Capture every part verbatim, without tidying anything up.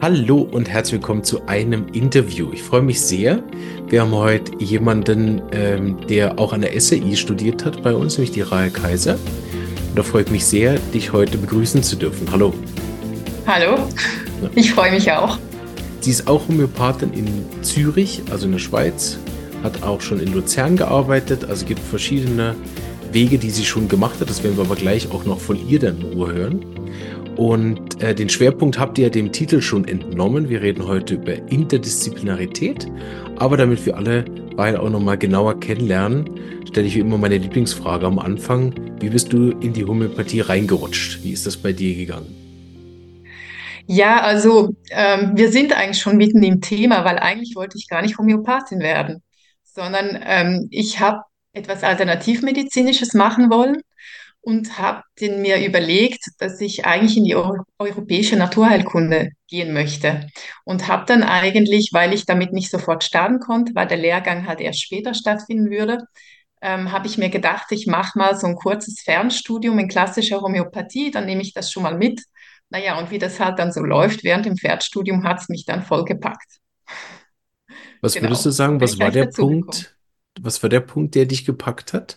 Hallo und herzlich willkommen zu einem Interview. Ich freue mich sehr. Wir haben heute jemanden, ähm, der auch an der S R I studiert hat bei uns, nämlich die Rahel Kaiser. Und da freue ich mich sehr, dich heute begrüßen zu dürfen. Hallo. Hallo, Ja. ich freue mich auch. Sie ist auch Homöopathin in Zürich, also in der Schweiz, hat auch schon in Luzern gearbeitet. Also es gibt verschiedene Wege, die sie schon gemacht hat. Das werden wir aber gleich auch noch von ihr dann in Ruhe hören. Und äh, den Schwerpunkt habt ihr ja dem Titel schon entnommen. Wir reden heute über Interdisziplinarität. Aber damit wir alle beide auch nochmal genauer kennenlernen, stelle ich wie immer meine Lieblingsfrage am Anfang. Wie bist du in die Homöopathie reingerutscht? Wie ist das bei dir gegangen? Ja, also ähm, wir sind eigentlich schon mitten im Thema, weil eigentlich wollte ich gar nicht Homöopathin werden, sondern ähm, ich habe etwas Alternativmedizinisches machen wollen und habe den mir überlegt, dass ich eigentlich in die Eu europäische Naturheilkunde gehen möchte und habe dann eigentlich, weil ich damit nicht sofort starten konnte, weil der Lehrgang halt erst später stattfinden würde, ähm, habe ich mir gedacht, ich mache mal so ein kurzes Fernstudium in klassischer Homöopathie, dann nehme ich das schon mal mit. Naja, und wie das halt dann so läuft, während dem Fernstudium hat es mich dann voll gepackt. Was würdest du Genau, so sagen, bin was ich war eigentlich der dazu gekommen. Punkt, was war der Punkt, der dich gepackt hat?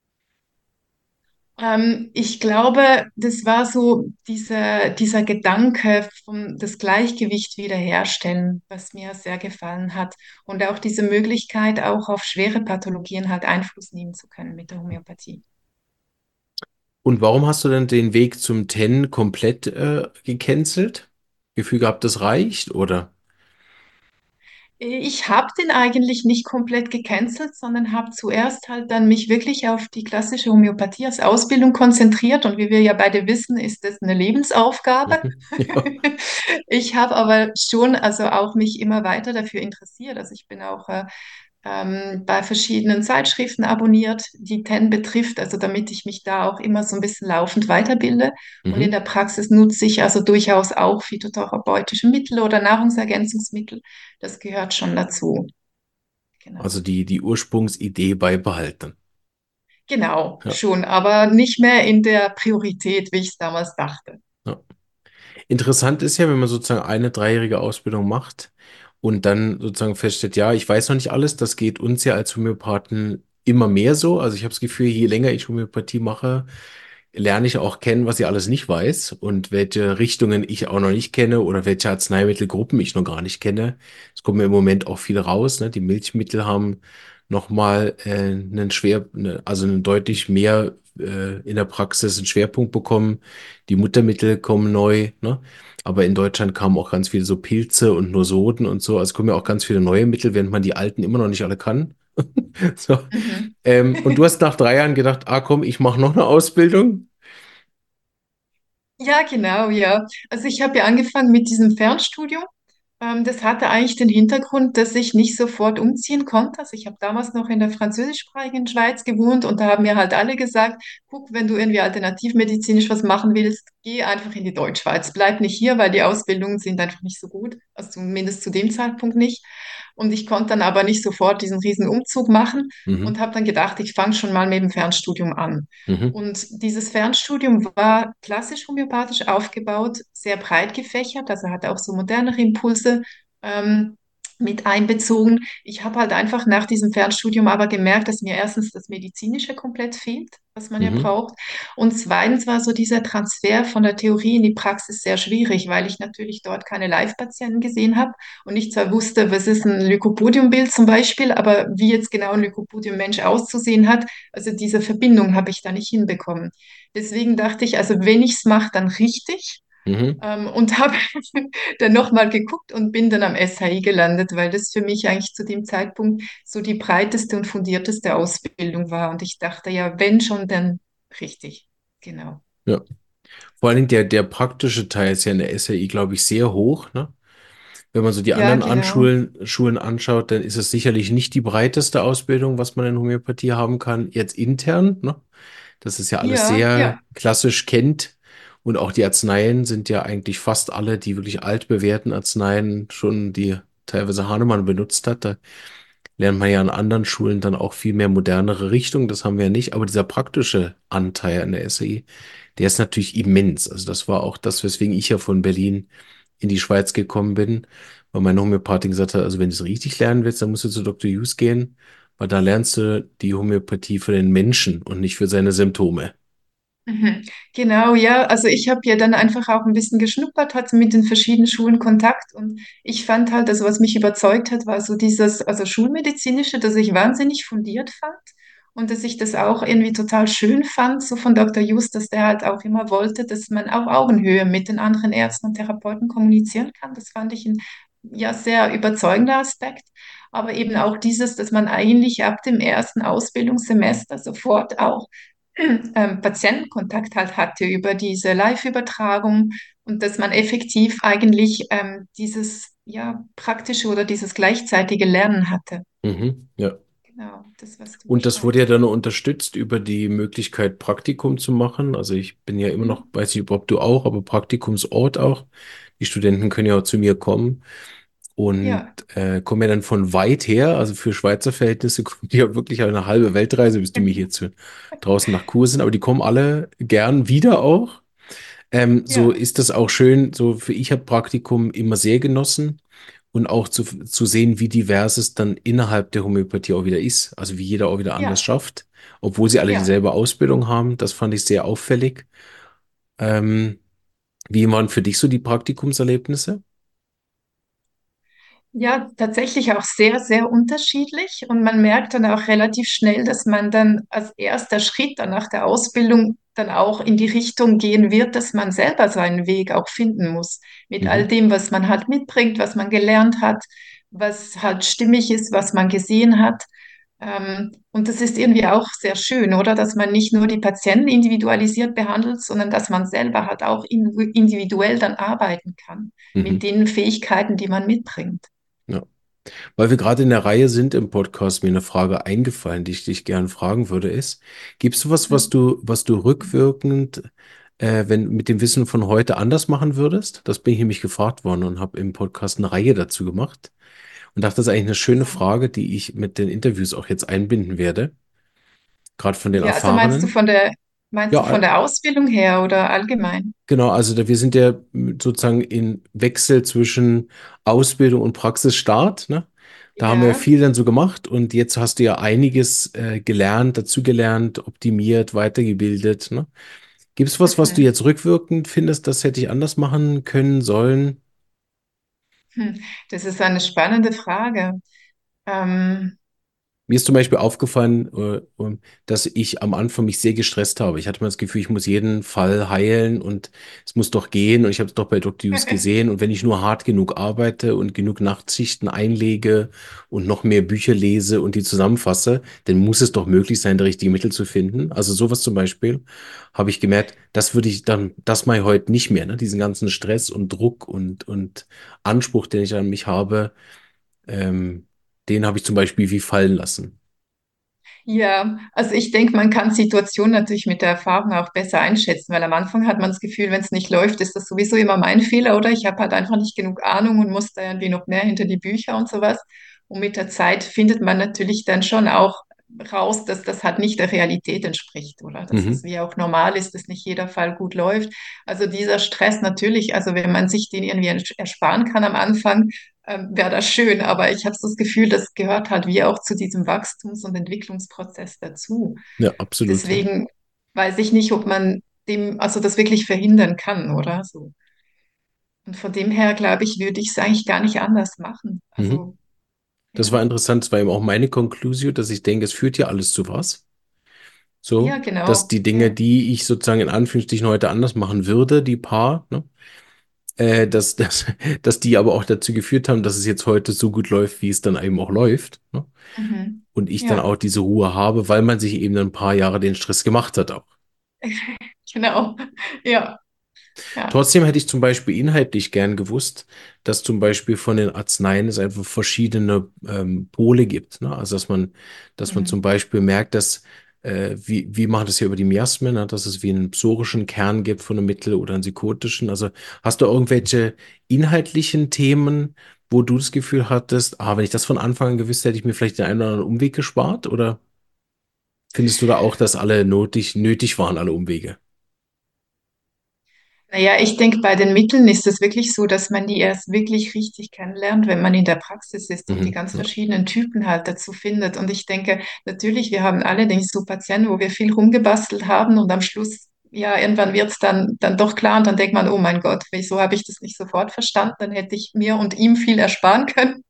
Ähm, ich glaube, das war so dieser, dieser Gedanke vom das Gleichgewicht wiederherstellen, was mir sehr gefallen hat. Und auch diese Möglichkeit, auch auf schwere Pathologien halt Einfluss nehmen zu können mit der Homöopathie. Und warum hast du dann den Weg zum Ten komplett äh, gecancelt? Gefühl gehabt, das reicht, oder? Ich habe den eigentlich nicht komplett gecancelt, sondern habe zuerst halt dann mich wirklich auf die klassische Homöopathie als Ausbildung konzentriert. Und wie wir ja beide wissen, ist das eine Lebensaufgabe. Mhm. Ja. Ich habe aber schon also auch mich immer weiter dafür interessiert. Also ich bin auch äh, ähm, bei verschiedenen Zeitschriften abonniert, die T E N betrifft, also damit ich mich da auch immer so ein bisschen laufend weiterbilde. Und in Mhm. der Praxis nutze ich also durchaus auch phytotherapeutische Mittel oder Nahrungsergänzungsmittel. Das gehört schon dazu. Also Genau. die, die Ursprungsidee beibehalten. Genau, Ja, schon, aber nicht mehr in der Priorität, wie ich es damals dachte. ja. Interessant ist ja, wenn man sozusagen eine dreijährige Ausbildung macht und dann sozusagen feststellt, ja, ich weiß noch nicht alles, das geht uns ja als Homöopathen immer mehr so. Also ich habe das Gefühl, je länger ich Homöopathie mache, lerne ich auch kennen, was ich alles nicht weiß und welche Richtungen ich auch noch nicht kenne oder welche Arzneimittelgruppen ich noch gar nicht kenne. Es kommt mir im Moment auch viel raus. Ne? Die Milchmittel haben nochmal äh, einen schwer, ne, also einen deutlich mehr äh, in der Praxis einen Schwerpunkt bekommen. Die Muttermittel kommen neu, ne? Aber in Deutschland kamen auch ganz viele so Pilze und Nosoden und so. Also kommen ja auch ganz viele neue Mittel, während man die alten immer noch nicht alle kann. So. Mhm. Ähm, und du hast nach drei Jahren gedacht, ah komm, ich mache noch eine Ausbildung. Ja, genau, ja. Also ich habe ja angefangen mit diesem Fernstudium. Ähm, das hatte eigentlich den Hintergrund, dass ich nicht sofort umziehen konnte. Also ich habe damals noch in der französischsprachigen Schweiz gewohnt und da haben mir halt alle gesagt, guck, wenn du irgendwie alternativmedizinisch was machen willst, geh einfach in die Deutschschweiz. Bleib nicht hier, weil die Ausbildungen sind einfach nicht so gut. Also zumindest zu dem Zeitpunkt nicht. Und ich konnte dann aber nicht sofort diesen riesen Umzug machen Mhm. und habe dann gedacht, ich fange schon mal mit dem Fernstudium an. Mhm. Und dieses Fernstudium war klassisch homöopathisch aufgebaut, sehr breit gefächert, also hat auch so modernere Impulse ähm, mit einbezogen. Ich habe halt einfach nach diesem Fernstudium aber gemerkt, dass mir erstens das Medizinische komplett fehlt, was man ja Mhm. braucht. Und zweitens war so dieser Transfer von der Theorie in die Praxis sehr schwierig, weil ich natürlich dort keine Live-Patienten gesehen habe und ich zwar wusste, was ist ein Lykopodium-Bild zum Beispiel, aber wie jetzt genau ein Lykopodium-Mensch auszusehen hat, also diese Verbindung habe ich da nicht hinbekommen. Deswegen dachte ich, also wenn ich es mache, dann richtig. Mhm. Ähm, und habe dann nochmal geguckt und bin dann am S H I gelandet, weil das für mich eigentlich zu dem Zeitpunkt so die breiteste und fundierteste Ausbildung war. Und ich dachte, ja, wenn schon, dann richtig. Genau. Ja. Vor allen Dingen der, der praktische Teil ist ja in der S R I, glaube ich, sehr hoch, ne? Wenn man so die Ja, anderen genau. Anschulen, Schulen anschaut, dann ist es sicherlich nicht die breiteste Ausbildung, was man in Homöopathie haben kann, jetzt intern, ne? Das ist ja alles Ja, sehr ja. klassisch kennt. Und auch die Arzneien sind ja eigentlich fast alle die wirklich altbewährten Arzneien schon, die teilweise Hahnemann benutzt hat. Da lernt man ja an anderen Schulen dann auch viel mehr modernere Richtungen. Das haben wir ja nicht. Aber dieser praktische Anteil an der S A I, der ist natürlich immens. Also das war auch das, weswegen ich ja von Berlin in die Schweiz gekommen bin, weil meine Homöopathin gesagt hat, also wenn du es richtig lernen willst, dann musst du zu Doktor Hughes gehen, weil da lernst du die Homöopathie für den Menschen und nicht für seine Symptome. Mhm. Genau, ja. Also ich habe ja dann einfach auch ein bisschen geschnuppert, hatte mit den verschiedenen Schulen Kontakt und ich fand halt, also was mich überzeugt hat, war so dieses, also Schulmedizinische, das ich wahnsinnig fundiert fand und dass ich das auch irgendwie total schön fand, so von Doktor Just, dass der halt auch immer wollte, dass man auf Augenhöhe mit den anderen Ärzten und Therapeuten kommunizieren kann. Das fand ich ein ja sehr überzeugender Aspekt. Aber eben auch dieses, dass man eigentlich ab dem ersten Ausbildungssemester sofort auch ähm, Patientenkontakt halt hatte über diese Live-Übertragung und dass man effektiv eigentlich ähm, dieses ja, praktische oder dieses gleichzeitige Lernen hatte. Mhm, ja. Genau, das, was du Und das wurde ja beschreibst. dann unterstützt über die Möglichkeit, Praktikum zu machen. Also ich bin ja immer noch, Mhm. weiß nicht, ob du auch, aber Praktikumsort auch. Die Studenten können ja auch zu mir kommen und Ja, äh, kommen ja dann von weit her. Also für Schweizer Verhältnisse kommen die ja wirklich eine halbe Weltreise, bis die mich hier zu, draußen nach Kur sind. Aber die kommen alle gern wieder auch. Ähm, so ja, ist das auch schön. So für ich habe Praktikum immer sehr genossen und auch zu, zu sehen, wie divers es dann innerhalb der Homöopathie auch wieder ist. Also wie jeder auch wieder anders ja, schafft, obwohl sie alle ja. dieselbe Ausbildung haben. Das fand ich sehr auffällig. Ähm, Wie waren für dich so die Praktikumserlebnisse? Ja, tatsächlich auch sehr, sehr unterschiedlich. Und man merkt dann auch relativ schnell, dass man dann als erster Schritt dann nach der Ausbildung dann auch in die Richtung gehen wird, dass man selber seinen Weg auch finden muss. Mit all Mhm, dem, was man halt mitbringt, was man gelernt hat, was halt stimmig ist, was man gesehen hat. Ähm, und das ist irgendwie auch sehr schön, oder? Dass man nicht nur die Patienten individualisiert behandelt, sondern dass man selber halt auch in- individuell dann arbeiten kann mit mhm, den Fähigkeiten, die man mitbringt. ja. Weil wir gerade in der Reihe sind im Podcast, mir eine Frage eingefallen, die ich dich gern fragen würde, ist, gibt es was, was du, was du rückwirkend, äh, wenn mit dem Wissen von heute anders machen würdest? Das bin ich nämlich gefragt worden und habe im Podcast eine Reihe dazu gemacht und dachte, das ist eigentlich eine schöne Interessant. Frage, die ich mit den Interviews auch jetzt einbinden werde, gerade von den Ja, also meinst du Erfahrenen. von der, meinst du von Ja, der Ausbildung her oder allgemein? genau, also da, wir sind ja sozusagen in Wechsel zwischen Ausbildung und Praxisstart, ne? Da haben wir Ja. viel dann so gemacht und jetzt hast du ja einiges äh, gelernt, dazugelernt, optimiert, weitergebildet, ne? Gibt es was, was du Mhm. jetzt rückwirkend findest, das hätte ich anders machen können sollen? Hm. Das ist eine spannende Frage. Ähm, Mir ist zum Beispiel aufgefallen, äh, ähm, dass ich am Anfang mich sehr gestresst habe. Ich hatte mal das Gefühl, ich muss jeden Fall heilen und es muss doch gehen. Und ich habe es doch bei Doktor Hughes gesehen. Und wenn ich nur hart genug arbeite und genug Nachtschichten einlege und noch mehr Bücher lese und die zusammenfasse, dann muss es doch möglich sein, das richtige Mittel zu finden. Also sowas zum Beispiel habe ich gemerkt, das würde ich dann, das mache ich heute nicht mehr. Ne? Diesen ganzen Stress und Druck und, und Anspruch, den ich an mich habe, ähm, den habe ich zum Beispiel wie fallen lassen. ja, also ich denke, man kann Situationen natürlich mit der Erfahrung auch besser einschätzen, weil am Anfang hat man das Gefühl, wenn es nicht läuft, ist das sowieso immer mein Fehler, oder? Ich habe halt einfach nicht genug Ahnung und muss da irgendwie noch mehr hinter die Bücher und sowas. Und mit der Zeit findet man natürlich dann schon auch raus, dass das halt nicht der Realität entspricht, oder? Dass das Mhm. wie auch normal ist, dass nicht jeder Fall gut läuft. Also dieser Stress natürlich, also wenn man sich den irgendwie ersparen kann am Anfang, ähm, wäre das schön. Aber ich habe so das Gefühl, das gehört halt wie auch zu diesem Wachstums- und Entwicklungsprozess dazu. Ja, absolut, ja. Deswegen weiß ich nicht, ob man dem, also das wirklich verhindern kann, oder so. Und von dem her, glaube ich, würde ich es eigentlich gar nicht anders machen. Mhm. Also, Das war ja. interessant, das war eben auch meine Konklusion, dass ich denke, es führt ja alles zu was. Ja, So, dass genau. die Dinge, Ja. die ich sozusagen in Anführungsstrichen heute anders machen würde, die paar, ne, äh, dass, dass, dass die aber auch dazu geführt haben, dass es jetzt heute so gut läuft, wie es dann eben auch läuft. Ne? Mhm. Und ich dann Ja. auch diese Ruhe habe, weil man sich eben ein paar Jahre den Stress gemacht hat auch. Genau. Ja. Ja. Trotzdem hätte ich zum Beispiel inhaltlich gern gewusst, dass zum Beispiel von den Arzneien es einfach verschiedene ähm, Pole gibt. Ne? Also dass man, dass man zum Mhm. Beispiel merkt, dass äh, wie, wie machen das hier über die Miasmen, ne? Dass es wie einen psorischen Kern gibt von einem Mittel oder einen psychotischen. Also hast du irgendwelche inhaltlichen Themen, wo du das Gefühl hattest, ah, wenn ich das von Anfang an gewusst hätte, hätte ich mir vielleicht den einen oder anderen Umweg gespart? Oder findest du da auch, dass alle nötig, nötig waren, alle Umwege? Naja, ich denke, bei den Mitteln ist es wirklich so, dass man die erst wirklich richtig kennenlernt, wenn man in der Praxis ist und die Mhm. ganz Ja. verschiedenen Typen halt dazu findet. Und ich denke, natürlich, wir haben alle, denke ich, so Patienten, wo wir viel rumgebastelt haben und am Schluss, ja, irgendwann wird es dann, dann doch klar und dann denkt man, oh mein Gott, wieso habe ich das nicht sofort verstanden? Dann hätte ich mir und ihm viel ersparen können.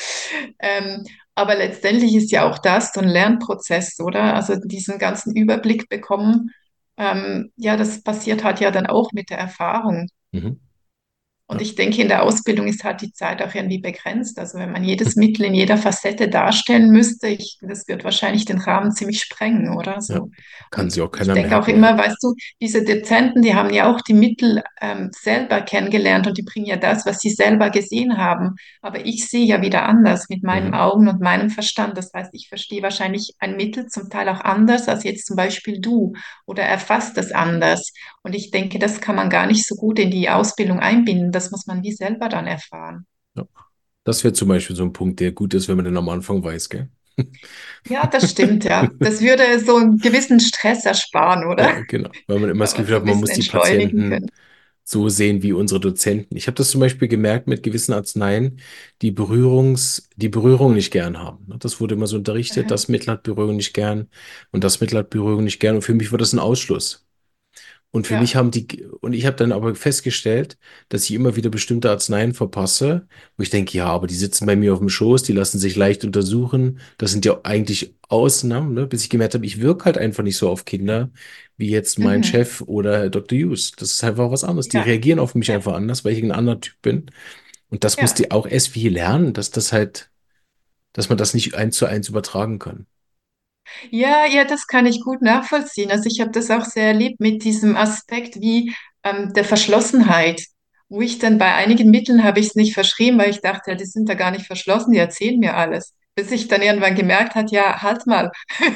Ähm, aber letztendlich ist ja auch das so ein Lernprozess, oder? Also diesen ganzen Überblick bekommen, ähm, ja, das passiert halt ja dann auch mit der Erfahrung. Mhm. Und Ja. ich denke, in der Ausbildung ist halt die Zeit auch irgendwie begrenzt. Also wenn man jedes Mittel in jeder Facette darstellen müsste, ich, das wird wahrscheinlich den Rahmen ziemlich sprengen, oder Ja. so. Kann Und sich auch ich keiner denke auch merken, ja. immer, weißt du, diese Dozenten, die haben ja auch die Mittel ähm, selber kennengelernt und die bringen ja das, was sie selber gesehen haben. Aber ich sehe ja wieder anders mit meinen Mhm. Augen und meinem Verstand. Das heißt, ich verstehe wahrscheinlich ein Mittel zum Teil auch anders als jetzt zum Beispiel du oder erfasst es anders. Und ich denke, das kann man gar nicht so gut in die Ausbildung einbinden. Das muss man wie selber dann erfahren. Ja. Das wäre zum Beispiel so ein Punkt, der gut ist, wenn man den am Anfang weiß, gell? Ja, das stimmt, ja. Das würde so einen gewissen Stress ersparen, oder? Ja, genau. Weil man immer das Kann man Gefühl so hat, ein man bisschen muss die entschleunigen Patienten können. so sehen wie unsere Dozenten. Ich habe das zum Beispiel gemerkt mit gewissen Arzneien, die Berührungs, die Berührung nicht gern haben. Das wurde immer so unterrichtet, Aha. das Mittel hat Berührung nicht gern und das Mittel hat Berührung nicht gern. Und für mich war das ein Ausschluss. Und für mich Ja. haben die, und ich habe dann aber festgestellt, dass ich immer wieder bestimmte Arzneien verpasse, wo ich denke, ja, aber die sitzen bei mir auf dem Schoß, die lassen sich leicht untersuchen. Das sind ja eigentlich Ausnahmen, ne? Bis ich gemerkt habe, ich wirke halt einfach nicht so auf Kinder wie jetzt mein Mhm. Chef oder Herr Doktor Hughes. Das ist einfach was anderes. Die Ja. reagieren auf mich Ja. einfach anders, weil ich ein anderer Typ bin. Und das musste Ja. ich auch erst viel lernen, dass das halt, dass man das nicht eins zu eins übertragen kann. Ja, ja, das kann ich gut nachvollziehen. Also ich habe das auch sehr erlebt mit diesem Aspekt wie ähm, der Verschlossenheit, wo ich dann bei einigen Mitteln habe ich es nicht verschrieben, weil ich dachte, ja, die sind da gar nicht verschlossen, die erzählen mir alles. Bis ich dann irgendwann gemerkt hat, ja, halt mal,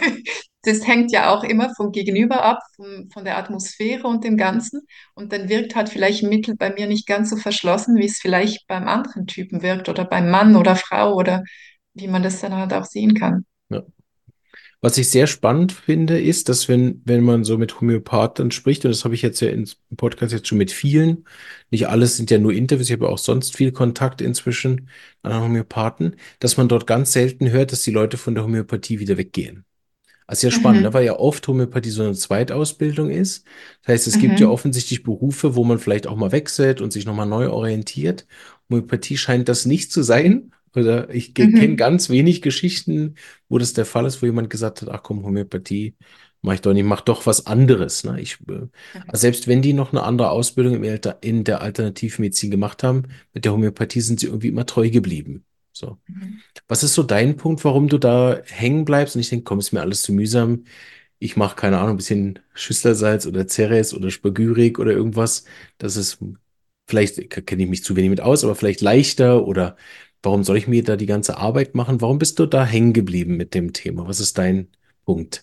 das hängt ja auch immer vom Gegenüber ab, vom, von der Atmosphäre und dem Ganzen. Und dann wirkt halt vielleicht ein Mittel bei mir nicht ganz so verschlossen, wie es vielleicht beim anderen Typen wirkt oder beim Mann oder Frau oder wie man das dann halt auch sehen kann. Ja. Was ich sehr spannend finde, ist, dass wenn, wenn man so mit Homöopathen spricht, und das habe ich jetzt ja im Podcast jetzt schon mit vielen, nicht alles sind ja nur Interviews, ich habe ja auch sonst viel Kontakt inzwischen an Homöopathen, dass man dort ganz selten hört, dass die Leute von der Homöopathie wieder weggehen. Also sehr spannend, ne? Mhm. Weil ja oft Homöopathie so eine Zweitausbildung ist. Das heißt, es gibt ja Mhm. offensichtlich Berufe, wo man vielleicht auch mal wechselt und sich nochmal neu orientiert. Homöopathie scheint das nicht zu sein. Oder ich kenne Mhm. ganz wenig Geschichten, wo das der Fall ist, wo jemand gesagt hat, ach komm, Homöopathie mache ich doch nicht, mach doch was anderes. Ne? Ich, äh, also selbst wenn die noch eine andere Ausbildung im Alter, in der Alternativmedizin gemacht haben, mit der Homöopathie sind sie irgendwie immer treu geblieben. So. Mhm. Was ist so dein Punkt, warum du da hängen bleibst? Und ich denke, komm, ist mir alles zu mühsam. Ich mache, keine Ahnung, ein bisschen Schüsslersalz oder Ceres oder Spagyrik oder irgendwas. Das ist vielleicht, kenne ich mich zu wenig mit aus, aber vielleicht leichter oder warum soll ich mir da die ganze Arbeit machen? Warum bist du da hängen geblieben mit dem Thema? Was ist dein Punkt?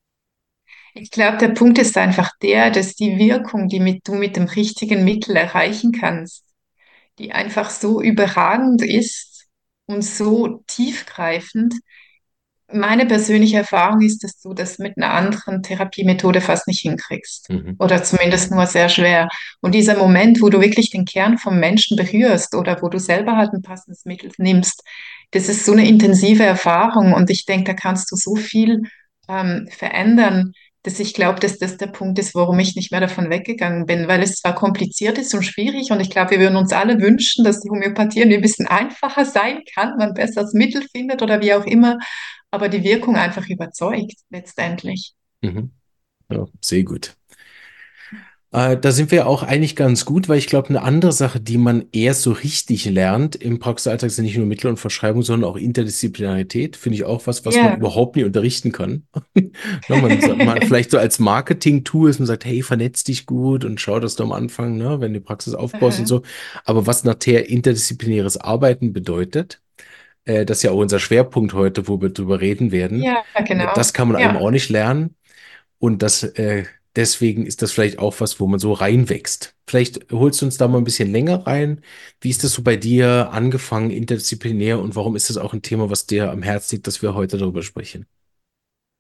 Ich glaube, der Punkt ist einfach der, dass die Wirkung, die mit, du mit dem richtigen Mittel erreichen kannst, die einfach so überragend ist und so tiefgreifend. Meine persönliche Erfahrung ist, dass du das mit einer anderen Therapiemethode fast nicht hinkriegst. Mhm. Oder zumindest nur sehr schwer. Und dieser Moment, wo du wirklich den Kern vom Menschen berührst oder wo du selber halt ein passendes Mittel nimmst, das ist so eine intensive Erfahrung. Und ich denke, da kannst du so viel ähm, verändern, dass ich glaube, dass das der Punkt ist, warum ich nicht mehr davon weggegangen bin, weil es zwar kompliziert ist und schwierig und ich glaube, wir würden uns alle wünschen, dass die Homöopathie ein bisschen einfacher sein kann, man besser das Mittel findet oder wie auch immer, aber die Wirkung einfach überzeugt letztendlich. Mhm. Ja, sehr gut. Äh, da sind wir auch eigentlich ganz gut, weil ich glaube, eine andere Sache, die man erst so richtig lernt im Praxisalltag, sind nicht nur Mittel und Verschreibung, sondern auch Interdisziplinarität. Finde ich auch was, was man Ja. überhaupt nicht unterrichten kann. Ne, man, sa- man vielleicht so als Marketing-Tool ist, man sagt, hey, vernetz dich gut und schau, dass du am Anfang, ne, wenn du die Praxis aufbaust und Aha. so. Aber was nachher interdisziplinäres Arbeiten bedeutet, äh, das ist ja auch unser Schwerpunkt heute, wo wir drüber reden werden, Ja, äh, genau. das kann man eben Ja. auch nicht lernen. Und das, äh, deswegen ist das vielleicht auch was, wo man so reinwächst. Vielleicht holst du uns da mal ein bisschen länger rein. Wie ist das so bei dir angefangen, interdisziplinär, und warum ist das auch ein Thema, was dir am Herzen liegt, dass wir heute darüber sprechen?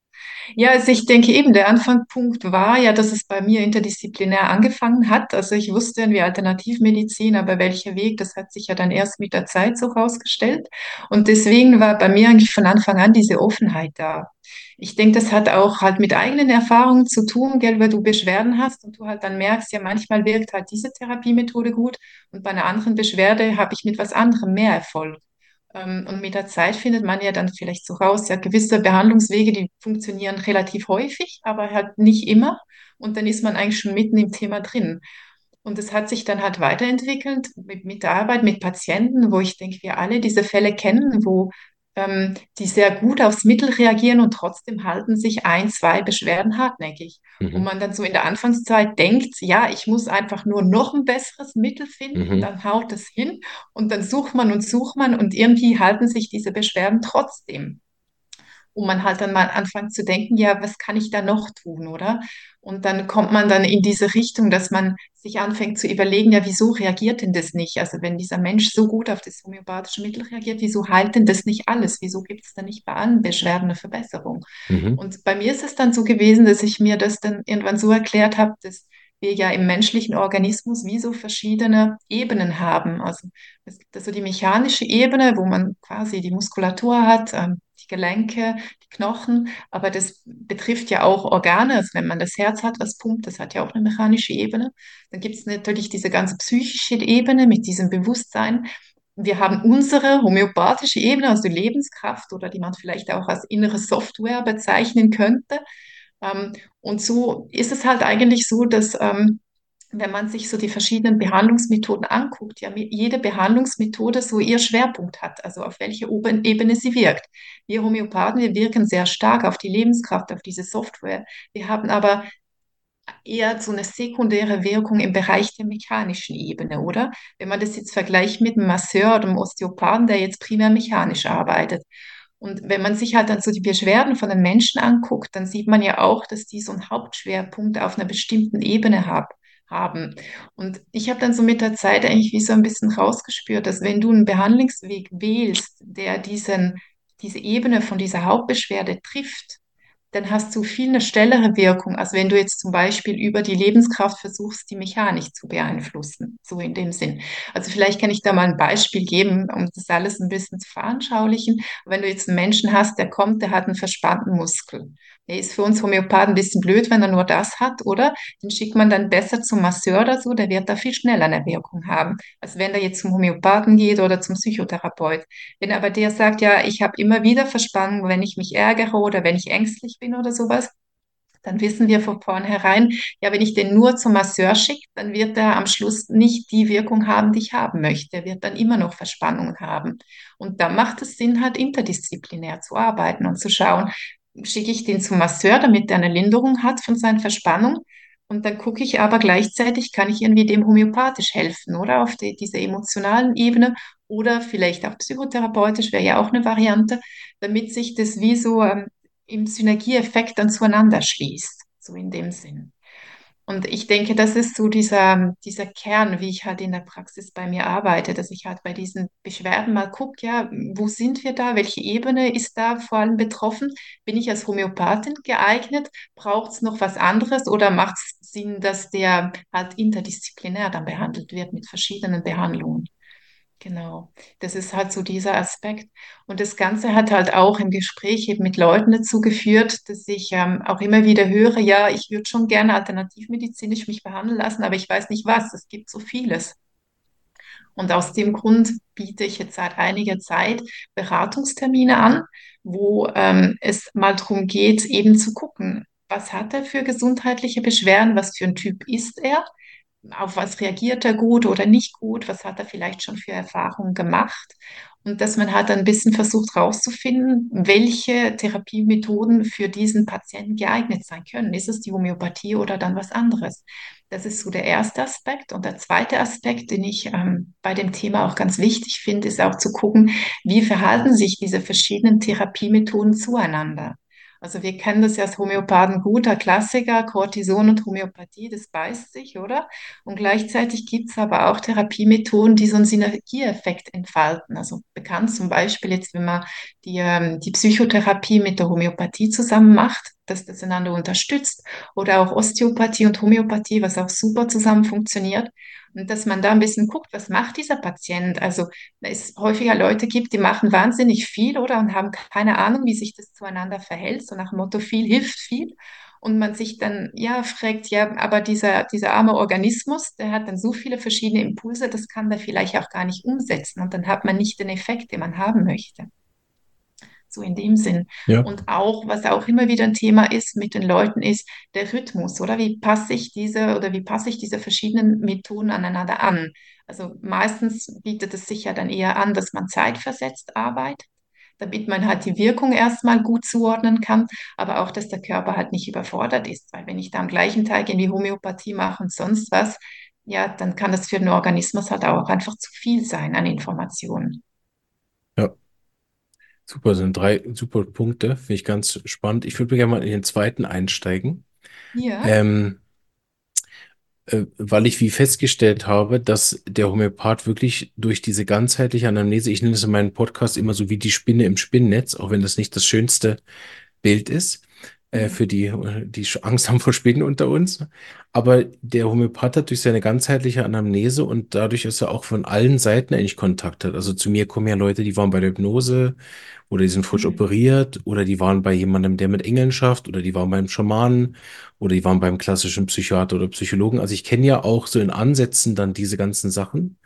Ja, also ich denke eben, der Anfangspunkt war ja, dass es bei mir interdisziplinär angefangen hat. Also ich wusste irgendwie Alternativmedizin, aber welcher Weg, das hat sich ja dann erst mit der Zeit so rausgestellt. Und deswegen war bei mir eigentlich von Anfang an diese Offenheit da. Ich denke, das hat auch halt mit eigenen Erfahrungen zu tun, gell, weil du Beschwerden hast und du halt dann merkst, ja, manchmal wirkt halt diese Therapiemethode gut und bei einer anderen Beschwerde habe ich mit was anderem mehr Erfolg. Ähm, Und mit der Zeit findet man ja dann vielleicht so raus, ja, gewisse Behandlungswege, die funktionieren relativ häufig, aber halt nicht immer. Und dann ist man eigentlich schon mitten im Thema drin. Und es hat sich dann halt weiterentwickelt mit, mit der Arbeit mit Patienten, wo ich denke, wir alle diese Fälle kennen, wo ähm, die sehr gut aufs Mittel reagieren und trotzdem halten sich ein, zwei Beschwerden hartnäckig. Und Mhm. man dann so in der Anfangszeit denkt, ja, ich muss einfach nur noch ein besseres Mittel finden, Mhm. dann haut es hin und dann sucht man und sucht man und irgendwie halten sich diese Beschwerden trotzdem. Und man halt dann mal anfängt zu denken, ja, was kann ich da noch tun, oder? Und dann kommt man dann in diese Richtung, dass man sich anfängt zu überlegen, ja, wieso reagiert denn das nicht? Also wenn dieser Mensch so gut auf das homöopathische Mittel reagiert, wieso heilt denn das nicht alles? Wieso gibt es da nicht bei allen Beschwerden eine Verbesserung? Mhm. Und bei mir ist es dann so gewesen, dass ich mir das dann irgendwann so erklärt habe, dass wir ja im menschlichen Organismus wie so verschiedene Ebenen haben. Also es gibt also die mechanische Ebene, wo man quasi die Muskulatur hat, ähm, die Gelenke, die Knochen, aber das betrifft ja auch Organe. Also wenn man das Herz hat, was pumpt, das hat ja auch eine mechanische Ebene. Dann gibt es natürlich diese ganze psychische Ebene mit diesem Bewusstsein. Wir haben unsere homöopathische Ebene, also die Lebenskraft oder die man vielleicht auch als innere Software bezeichnen könnte. Ähm, und so ist es halt eigentlich so, dass ähm, wenn man sich so die verschiedenen Behandlungsmethoden anguckt, ja, jede Behandlungsmethode so ihr Schwerpunkt hat, also auf welche Oben- Ebene sie wirkt. Wir Homöopathen, wir wirken sehr stark auf die Lebenskraft, auf diese Software. Wir haben aber eher so eine sekundäre Wirkung im Bereich der mechanischen Ebene, oder? Wenn man das jetzt vergleicht mit einem Masseur oder einem Osteopathen, der jetzt primär mechanisch arbeitet. Und wenn man sich halt dann so die Beschwerden von den Menschen anguckt, dann sieht man ja auch, dass die so einen Hauptschwerpunkt auf einer bestimmten Ebene hab, haben. Und ich habe dann so mit der Zeit eigentlich wie so ein bisschen rausgespürt, dass wenn du einen Behandlungsweg wählst, der diesen, diese Ebene von dieser Hauptbeschwerde trifft, dann hast du viel eine schnellere Wirkung, als wenn du jetzt zum Beispiel über die Lebenskraft versuchst, die Mechanik zu beeinflussen. So in dem Sinn. Also vielleicht kann ich da mal ein Beispiel geben, um das alles ein bisschen zu veranschaulichen. Wenn du jetzt einen Menschen hast, der kommt, der hat einen verspannten Muskel. Der ist für uns Homöopathen ein bisschen blöd, wenn er nur das hat, oder? Den schickt man dann besser zum Masseur oder so, der wird da viel schneller eine Wirkung haben, als wenn er jetzt zum Homöopathen geht oder zum Psychotherapeut. Wenn aber der sagt, ja, ich habe immer wieder Verspannung, wenn ich mich ärgere oder wenn ich ängstlich bin oder sowas, dann wissen wir von vornherein, ja, wenn ich den nur zum Masseur schicke, dann wird er am Schluss nicht die Wirkung haben, die ich haben möchte. Er wird dann immer noch Verspannungen haben. Und da macht es Sinn, halt interdisziplinär zu arbeiten und zu schauen, schicke ich den zum Masseur, damit er eine Linderung hat von seinen Verspannungen. Und dann gucke ich aber gleichzeitig, kann ich irgendwie dem homöopathisch helfen, oder auf die, dieser emotionalen Ebene oder vielleicht auch psychotherapeutisch wäre ja auch eine Variante, damit sich das wie so ähm, im Synergieeffekt dann zueinander schließt, so in dem Sinn. Und ich denke, das ist so dieser, dieser Kern, wie ich halt in der Praxis bei mir arbeite, dass ich halt bei diesen Beschwerden mal gucke, ja, wo sind wir da, welche Ebene ist da vor allem betroffen? Bin ich als Homöopathin geeignet? Braucht es noch was anderes oder macht es Sinn, dass der halt interdisziplinär dann behandelt wird mit verschiedenen Behandlungen? Genau, das ist halt so dieser Aspekt. Und das Ganze hat halt auch im Gespräch eben mit Leuten dazu geführt, dass ich ähm, auch immer wieder höre, ja, ich würde schon gerne alternativmedizinisch mich behandeln lassen, aber ich weiß nicht was, es gibt so vieles. Und aus dem Grund biete ich jetzt seit einiger Zeit Beratungstermine an, wo ähm, es mal darum geht, eben zu gucken, was hat er für gesundheitliche Beschwerden, was für ein Typ ist er, auf was reagiert er gut oder nicht gut, was hat er vielleicht schon für Erfahrungen gemacht und dass man halt ein bisschen versucht herauszufinden, welche Therapiemethoden für diesen Patienten geeignet sein können. Ist es die Homöopathie oder dann was anderes? Das ist so der erste Aspekt. Und der zweite Aspekt, den ich ähm, bei dem Thema auch ganz wichtig finde, ist auch zu gucken, wie verhalten sich diese verschiedenen Therapiemethoden zueinander. Also wir kennen das ja als Homöopathen gut, der Klassiker, Cortison und Homöopathie, das beißt sich, oder? Und gleichzeitig gibt es aber auch Therapiemethoden, die so einen Synergieeffekt entfalten. Also bekannt zum Beispiel jetzt, wenn man die, ähm, die Psychotherapie mit der Homöopathie zusammen macht, dass das einander unterstützt, oder auch Osteopathie und Homöopathie, was auch super zusammen funktioniert. Und dass man da ein bisschen guckt, was macht dieser Patient? Also es häufiger Leute gibt, die machen wahnsinnig viel, oder, und haben keine Ahnung, wie sich das zueinander verhält, so nach dem Motto, viel hilft viel. Und man sich dann, ja, fragt, ja, aber dieser, dieser arme Organismus, der hat dann so viele verschiedene Impulse, das kann der vielleicht auch gar nicht umsetzen. Und dann hat man nicht den Effekt, den man haben möchte. So in dem Sinn. Ja. Und auch, was auch immer wieder ein Thema ist mit den Leuten, ist der Rhythmus, oder? Wie passe ich diese oder wie passe ich diese verschiedenen Methoden aneinander an? Also meistens bietet es sich ja dann eher an, dass man zeitversetzt arbeitet, damit man halt die Wirkung erstmal gut zuordnen kann, aber auch, dass der Körper halt nicht überfordert ist. Weil wenn ich da am gleichen Tag in die Homöopathie mache und sonst was, ja, dann kann das für den Organismus halt auch einfach zu viel sein an Informationen. Ja, super, sind drei super Punkte, finde ich ganz spannend. Ich würde gerne mal in den zweiten einsteigen. Ja. Ähm, äh, weil ich wie festgestellt habe, dass der Homöopath wirklich durch diese ganzheitliche Anamnese, ich nenne es in meinem Podcast immer so wie die Spinne im Spinnennetz, auch wenn das nicht das schönste Bild ist, äh, Mhm. für die, die Angst haben vor Spinnen unter uns. Aber der Homöopath hat durch seine ganzheitliche Anamnese und dadurch, dass er auch von allen Seiten eigentlich Kontakt hat. Also zu mir kommen ja Leute, die waren bei der Hypnose oder die sind frisch Mhm. operiert oder die waren bei jemandem, der mit Engeln schafft oder die waren beim Schamanen oder die waren beim klassischen Psychiater oder Psychologen. Also ich kenne ja auch so in Ansätzen dann diese ganzen Sachen.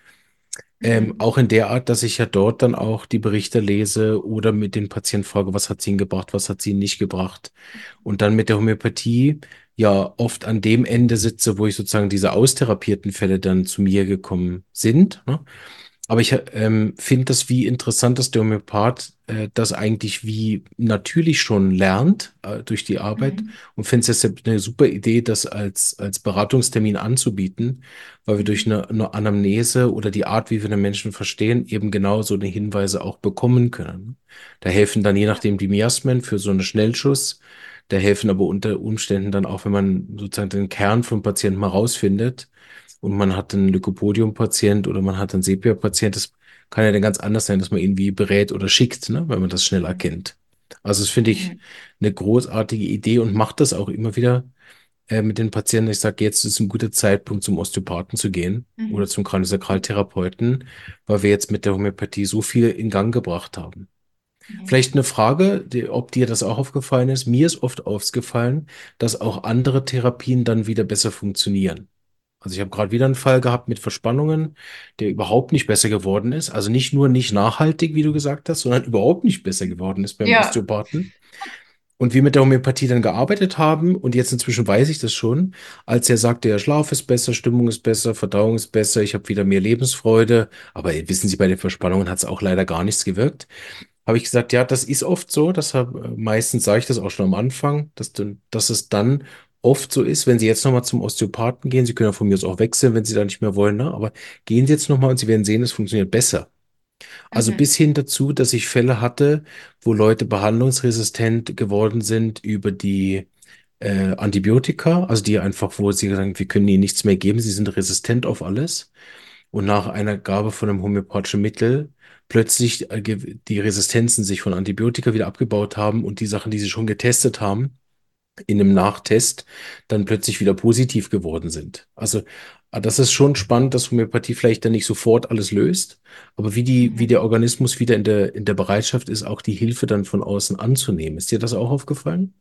Ähm, Mhm. auch in der Art, dass ich ja dort dann auch die Berichte lese oder mit den Patienten frage, was hat sie ihnen gebracht, was hat sie ihnen nicht gebracht. Und dann mit der Homöopathie ja oft an dem Ende sitze, wo ich sozusagen diese austherapierten Fälle dann zu mir gekommen sind. Ne? Aber ich ähm, finde das wie interessant, dass der Homöopath äh, das eigentlich wie natürlich schon lernt äh, durch die Arbeit Mhm. und finde es jetzt eine super Idee, das als, als Beratungstermin anzubieten, weil wir durch Mhm. eine, eine Anamnese oder die Art, wie wir den Menschen verstehen, eben genau so eine Hinweise auch bekommen können. Da helfen dann je Ja. nachdem die Miasmen für so einen Schnellschuss. Da helfen aber unter Umständen dann auch, wenn man sozusagen den Kern vom Patienten mal rausfindet, und man hat einen Lycopodium-Patient oder man hat einen Sepia-Patient, das kann ja dann ganz anders sein, dass man ihn wie berät oder schickt, ne, weil man das schnell Mhm. erkennt. Also das finde ich Mhm. eine großartige Idee und mache das auch immer wieder äh, mit den Patienten. Ich sage, jetzt ist ein guter Zeitpunkt, zum Osteopathen zu gehen oder Mhm. zum Kraniosakraltherapeuten, weil wir jetzt mit der Homöopathie so viel in Gang gebracht haben. Mhm. Vielleicht eine Frage, die, ob dir das auch aufgefallen ist. Mir ist oft aufgefallen, dass auch andere Therapien dann wieder besser funktionieren. Also ich habe gerade wieder einen Fall gehabt mit Verspannungen, der überhaupt nicht besser geworden ist. Also nicht nur nicht nachhaltig, wie du gesagt hast, sondern überhaupt nicht besser geworden ist beim Ja. Osteopathen. Und wir mit der Homöopathie dann gearbeitet haben, und jetzt inzwischen weiß ich das schon, als er sagte, ja, Schlaf ist besser, Stimmung ist besser, Verdauung ist besser, ich habe wieder mehr Lebensfreude. Aber wissen Sie, bei den Verspannungen hat es auch leider gar nichts gewirkt. Habe ich gesagt, ja, das ist oft so. Deshalb, äh, meistens sage ich das auch schon am Anfang, dass, du- dass es dann oft so ist, wenn Sie jetzt nochmal zum Osteopathen gehen. Sie können ja von mir aus auch wechseln, wenn Sie da nicht mehr wollen, ne? Aber gehen Sie jetzt nochmal und Sie werden sehen, es funktioniert besser. Also Mhm. bis hin dazu, dass ich Fälle hatte, wo Leute behandlungsresistent geworden sind über die äh, Antibiotika, also die einfach, wo sie sagen, wir können ihnen nichts mehr geben, sie sind resistent auf alles. Und nach einer Gabe von einem homöopathischen Mittel plötzlich äh, ge- die Resistenzen sich von Antibiotika wieder abgebaut haben und die Sachen, die sie schon getestet haben, in einem Nachtest dann plötzlich wieder positiv geworden sind. Also äh, das ist schon spannend, dass Homöopathie vielleicht dann nicht sofort alles löst, aber wie die, wie der Mhm. Organismus wieder in der, in der Bereitschaft ist, auch die Hilfe dann von außen anzunehmen. Ist dir das auch aufgefallen?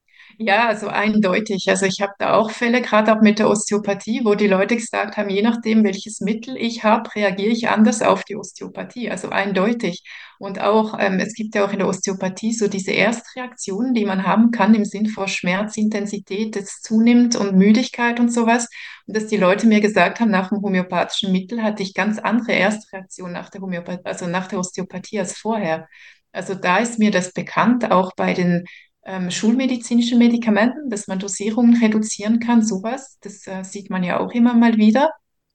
Ja, also eindeutig. Also ich habe da auch Fälle, gerade auch mit der Osteopathie, wo die Leute gesagt haben, je nachdem, welches Mittel ich habe, reagiere ich anders auf die Osteopathie. Also eindeutig. Und auch, ähm, es gibt ja auch in der Osteopathie so diese Erstreaktionen, die man haben kann im Sinn von Schmerzintensität, das zunimmt und Müdigkeit und sowas. Und dass die Leute mir gesagt haben, nach dem homöopathischen Mittel hatte ich ganz andere Erstreaktionen nach der Homöopathie, also nach der Osteopathie als vorher. Also da ist mir das bekannt, auch bei den ähm, schulmedizinischen Medikamenten, dass man Dosierungen reduzieren kann, sowas. Das äh, sieht man ja auch immer mal wieder.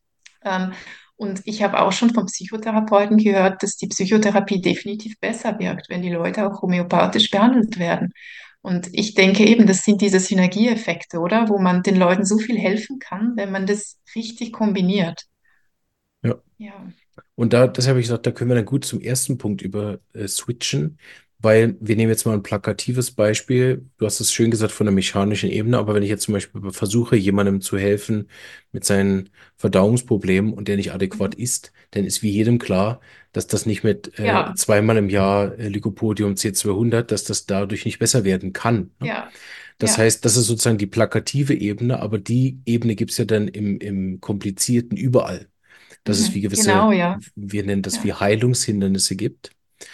Ähm, und ich habe auch schon von Psychotherapeuten gehört, dass die Psychotherapie definitiv besser wirkt, wenn die Leute auch homöopathisch behandelt werden. Und ich denke eben, das sind diese Synergieeffekte, oder? Wo man den Leuten so viel helfen kann, wenn man das richtig kombiniert. Ja. Ja, Und da, das habe ich gesagt, da können wir dann gut zum ersten Punkt über äh, switchen, weil wir nehmen jetzt mal ein plakatives Beispiel. Du hast es schön gesagt von der mechanischen Ebene, aber wenn ich jetzt zum Beispiel versuche, jemandem zu helfen mit seinen Verdauungsproblemen und der nicht adäquat mhm. isst, dann ist wie jedem klar, dass das nicht mit äh, Ja, zweimal im Jahr äh, Lycopodium C zweihundert, dass das dadurch nicht besser werden kann. Ne? ja, Das ja, heißt, das ist sozusagen die plakative Ebene, aber die Ebene gibt es ja dann im, im Komplizierten überall, dass es wie mhm. gewisse, Genau, ja, wir nennen das wie ja, Heilungshindernisse gibt.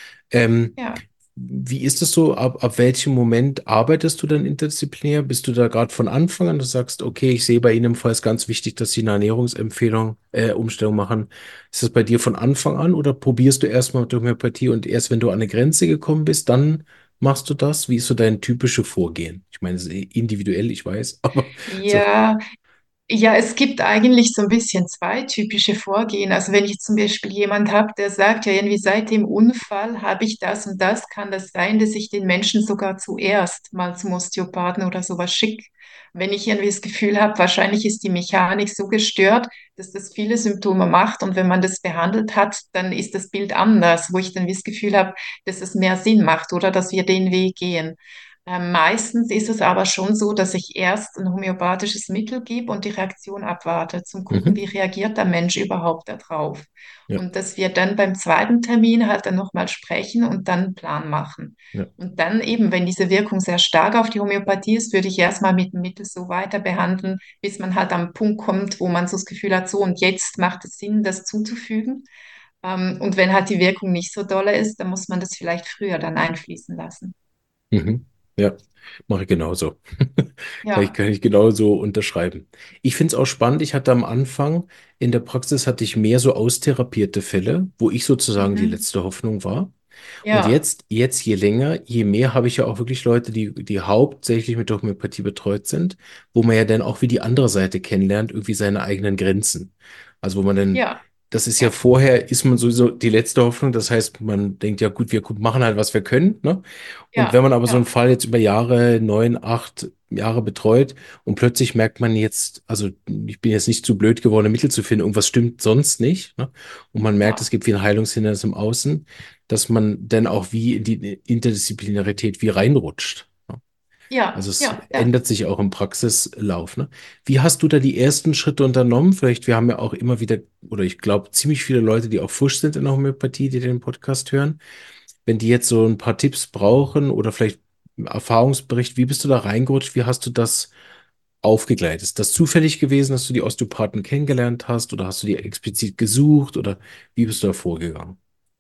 Ähm, ja. Wie ist es so? Ab, ab welchem Moment arbeitest du dann interdisziplinär? Bist du da gerade von Anfang an, du sagst, okay, ich sehe bei Ihnen im Fall ist ganz wichtig, dass Sie eine Ernährungsempfehlung, äh, Umstellung machen. Ist das bei dir von Anfang an oder probierst du erstmal mit der Homöopathie und erst wenn du an eine Grenze gekommen bist, dann machst du das? Wie ist so dein typisches Vorgehen? Ich meine, es ist individuell, ich weiß, aber so. Ja, ja, es gibt eigentlich so ein bisschen zwei typische Vorgehen. Also wenn ich zum Beispiel jemand habe, der sagt, ja, irgendwie seit dem Unfall habe ich das und das, kann das sein, dass ich den Menschen sogar zuerst mal zum Osteopathen oder sowas schicke. Wenn ich irgendwie das Gefühl habe, wahrscheinlich ist die Mechanik so gestört, dass das viele Symptome macht und wenn man das behandelt hat, dann ist das Bild anders, wo ich dann das Gefühl habe, dass es mehr Sinn macht oder dass wir den Weg gehen. Ähm, meistens ist es aber schon so, dass ich erst ein homöopathisches Mittel gebe und die Reaktion abwarte, zum gucken, Mhm. wie reagiert der Mensch überhaupt darauf. Ja, Und dass wir dann beim zweiten Termin halt dann nochmal sprechen und dann einen Plan machen. ja. Und dann eben, wenn diese Wirkung sehr stark auf die Homöopathie ist, würde ich erstmal mit dem Mittel so weiter behandeln, bis man halt am Punkt kommt, wo man so das Gefühl hat, so und jetzt macht es Sinn, das zuzufügen. Ähm, und wenn halt die Wirkung nicht so dolle ist, dann muss man das vielleicht früher dann einfließen lassen. Mhm. Ja, mache ich genauso. Kann ich, Ja. kann ich genauso unterschreiben. Ich finde es auch spannend. Ich hatte am Anfang in der Praxis hatte ich mehr so austherapierte Fälle, wo ich sozusagen die Mhm. letzte Hoffnung war. Und Ja, jetzt, jetzt je länger, je mehr habe ich ja auch wirklich Leute, die, die hauptsächlich mit der Homöopathie betreut sind, wo man ja dann auch wie die andere Seite kennenlernt, irgendwie seine eigenen Grenzen. Also wo man dann, ja, das ist ja ja, vorher, ist man sowieso die letzte Hoffnung. Das heißt, man denkt ja gut, wir machen halt, was wir können, ne? Und wenn ja, man aber so einen ja, Fall jetzt über Jahre, neun, acht Jahre betreut und plötzlich merkt man jetzt, also ich bin jetzt nicht zu blöd geworden, Mittel zu finden, irgendwas stimmt sonst nicht, ne? Und man merkt, es ja, gibt wie ein Heilungshindernis im Außen, dass man dann auch wie in die Interdisziplinarität wie reinrutscht. Ne? ja, Also es ja, ja. ändert sich auch im Praxislauf. Ne? Wie hast du da die ersten Schritte unternommen? Vielleicht, wir haben ja auch immer wieder, oder ich glaube, ziemlich viele Leute, die auch frisch sind in der Homöopathie, die den Podcast hören. Wenn die jetzt so ein paar Tipps brauchen oder vielleicht einen Erfahrungsbericht, wie bist du da reingerutscht? Wie hast du das aufgegleist? Ist das zufällig gewesen, dass du die Osteopathen kennengelernt hast oder hast du die explizit gesucht oder wie bist du da vorgegangen?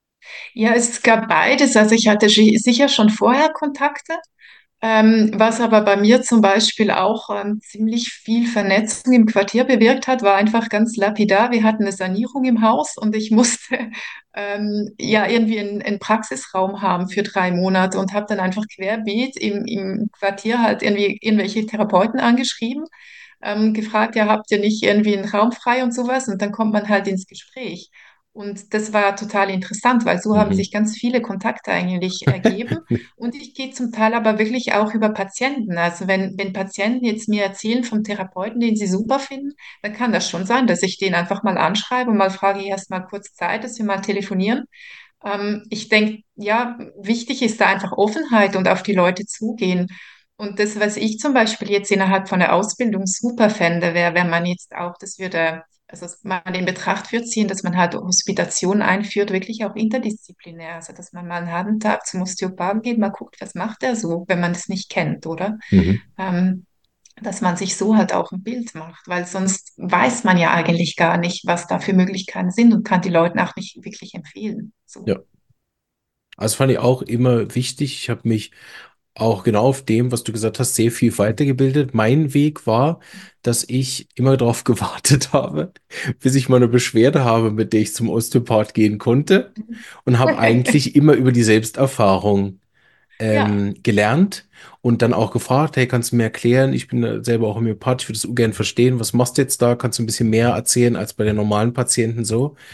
Ja, es gab beides. Also ich hatte schi- sicher schon vorher Kontakte, ähm, was aber bei mir zum Beispiel auch ähm, ziemlich viel Vernetzung im Quartier bewirkt hat, war einfach ganz lapidar. Wir hatten eine Sanierung im Haus und ich musste ähm, ja irgendwie einen, einen Praxisraum haben für drei Monate und habe dann einfach querbeet im, im Quartier halt irgendwie irgendwelche Therapeuten angeschrieben, ähm, gefragt, ja, habt ihr nicht irgendwie einen Raum frei und sowas? Und dann kommt man halt ins Gespräch. Und das war total interessant, weil so haben Mhm. sich ganz viele Kontakte eigentlich ergeben. Und ich gehe zum Teil aber wirklich auch über Patienten. Also wenn, wenn Patienten jetzt mir erzählen vom Therapeuten, den sie super finden, dann kann das schon sein, dass ich den einfach mal anschreibe und mal frage, hier hast du mal kurz Zeit, dass wir mal telefonieren. Ähm, ich denke, ja, wichtig ist da einfach Offenheit und auf die Leute zugehen. Und das, was ich zum Beispiel jetzt innerhalb von der Ausbildung super fände, wäre, wenn man jetzt auch, das würde, also mal in Betracht würde ziehen, dass man halt Hospitation einführt, wirklich auch interdisziplinär. Also, dass man mal einen halben Tag zum Osteopathen geht, mal guckt, was macht er so, wenn man das nicht kennt, oder? Mhm. Ähm, dass man sich so halt auch ein Bild macht, weil sonst weiß man ja eigentlich gar nicht, was da für Möglichkeiten sind und kann die Leuten auch nicht wirklich empfehlen. So. Ja, also fand ich auch immer wichtig. Ich habe mich auch genau auf dem, was du gesagt hast, sehr viel weitergebildet. Mein Weg war, dass ich immer darauf gewartet habe, bis ich mal eine Beschwerde habe, mit der ich zum Osteopath gehen konnte und habe eigentlich immer über die Selbsterfahrung Ja, ähm, gelernt und dann auch gefragt, hey, kannst du mir erklären? Ich bin äh, selber auch Homöopath, ich würde es ungern verstehen. Was machst du jetzt da? Kannst du ein bisschen mehr erzählen als bei den normalen Patienten so?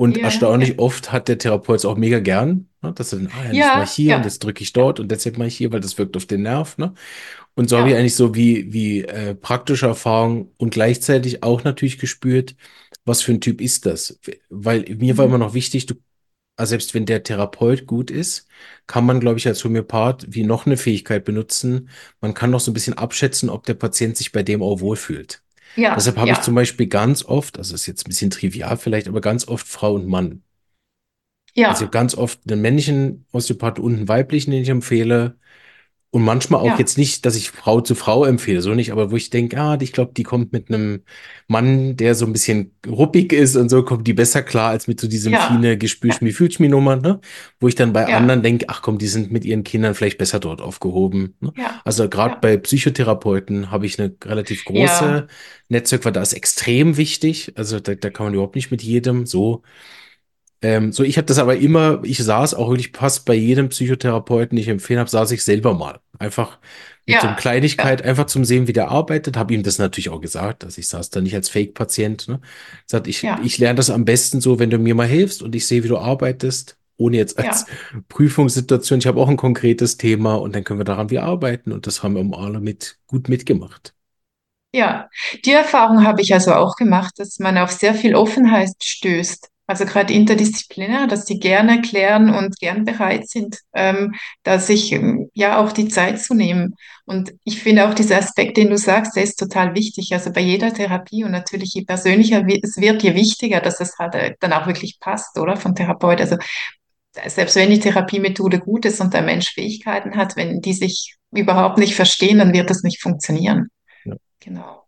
Und Ja, ja, erstaunlich oft hat der Therapeut es auch mega gern, ne? Dass er dann, ah ja, jetzt mache ich ja, hier und ja, jetzt drücke ich ja, dort und deshalb mache ich hier, weil das wirkt auf den Nerv, ne? Und so habe ich ja, eigentlich so wie, wie äh, praktische Erfahrung und gleichzeitig auch natürlich gespürt, was für ein Typ ist das? Weil mir war immer mhm. noch wichtig, du, also selbst wenn der Therapeut gut ist, kann man, glaube ich, als Homöopath wie noch eine Fähigkeit benutzen. Man kann noch so ein bisschen abschätzen, ob der Patient sich bei dem auch wohlfühlt. Ja, Deshalb habe ich zum ja, Beispiel ganz oft, also ist jetzt ein bisschen trivial vielleicht, aber ganz oft Frau und Mann. Also ich habe ja, ganz oft einen männlichen Osteopath und einen weiblichen, den ich empfehle. Und manchmal auch ja, jetzt nicht, dass ich Frau zu Frau empfehle, so nicht, aber wo ich denke, ah, ich glaube, die kommt mit einem Mann, der so ein bisschen ruppig ist und so, kommt die besser klar als mit so diesem ja, fine Gespür mir fühlst mich Nummer, ne? Wo ich dann bei ja, anderen denke, ach komm, die sind mit ihren Kindern vielleicht besser dort aufgehoben. Ne? ja, Also gerade ja, bei Psychotherapeuten habe ich eine relativ ja, große Netzwerk, weil da ist extrem wichtig. Also da, da kann man überhaupt nicht mit jedem so. Ähm, so, ich habe das aber immer, ich saß auch wirklich fast bei jedem Psychotherapeuten, den ich empfehlen habe, saß ich selber mal. Einfach mit so einer ja, Kleinigkeit, ja, einfach zum Sehen, wie der arbeitet, habe ihm das natürlich auch gesagt. Also ich saß da nicht als Fake-Patient. Ne? Sagt, ich, ja, ich lerne das am besten so, wenn du mir mal hilfst und ich sehe, wie du arbeitest, ohne jetzt als ja. Prüfungssituation. Ich habe auch ein konkretes Thema und dann können wir daran wie arbeiten. Und das haben wir alle mit gut mitgemacht. Ja, die Erfahrung habe ich also auch gemacht, dass man auf sehr viel Offenheit stößt. Also gerade interdisziplinär, dass die gerne klären und gern bereit sind, ähm, da sich ähm, ja auch die Zeit zu nehmen. Und ich finde auch dieser Aspekt, den du sagst, der ist total wichtig. Also bei jeder Therapie und natürlich je persönlicher wi- es wird, je wichtiger, dass es halt äh, dann auch wirklich passt, oder? Vom Therapeut. Also selbst wenn die Therapiemethode gut ist und der Mensch Fähigkeiten hat, wenn die sich überhaupt nicht verstehen, dann wird das nicht funktionieren. Ja. Genau.